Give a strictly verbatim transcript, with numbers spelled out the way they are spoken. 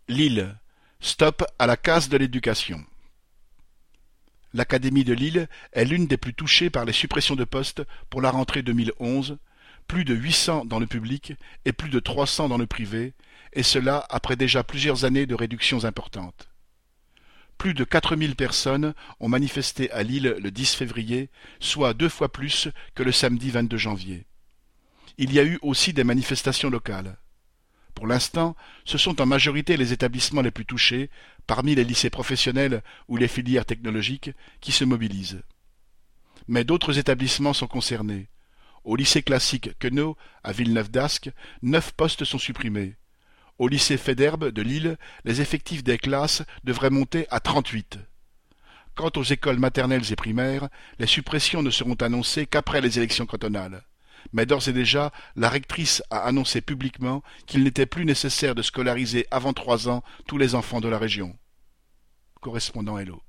Lille: stop à la casse de l'éducation. L'académie de Lille est l'une des plus touchées par les suppressions de postes pour la rentrée deux mille onze, plus de huit cents dans le public et plus de trois cents dans le privé, et cela après déjà plusieurs années de réductions importantes. Plus de quatre mille personnes ont manifesté à Lille le dix février, soit deux fois plus que le samedi vingt-deux janvier. Il y a eu aussi des manifestations locales. Pour l'instant, ce sont en majorité les établissements les plus touchés, parmi les lycées professionnels ou les filières technologiques, qui se mobilisent. Mais d'autres établissements sont concernés. Au lycée classique Queneau, à Villeneuve-d'Ascq, neuf postes sont supprimés. Au lycée Faidherbe de Lille, les effectifs des classes devraient monter à trente-huit. Quant aux écoles maternelles et primaires, les suppressions ne seront annoncées qu'après les élections cantonales. Mais d'ores et déjà, la rectrice a annoncé publiquement qu'il n'était plus nécessaire de scolariser avant trois ans tous les enfants de la région. Correspondant Hello.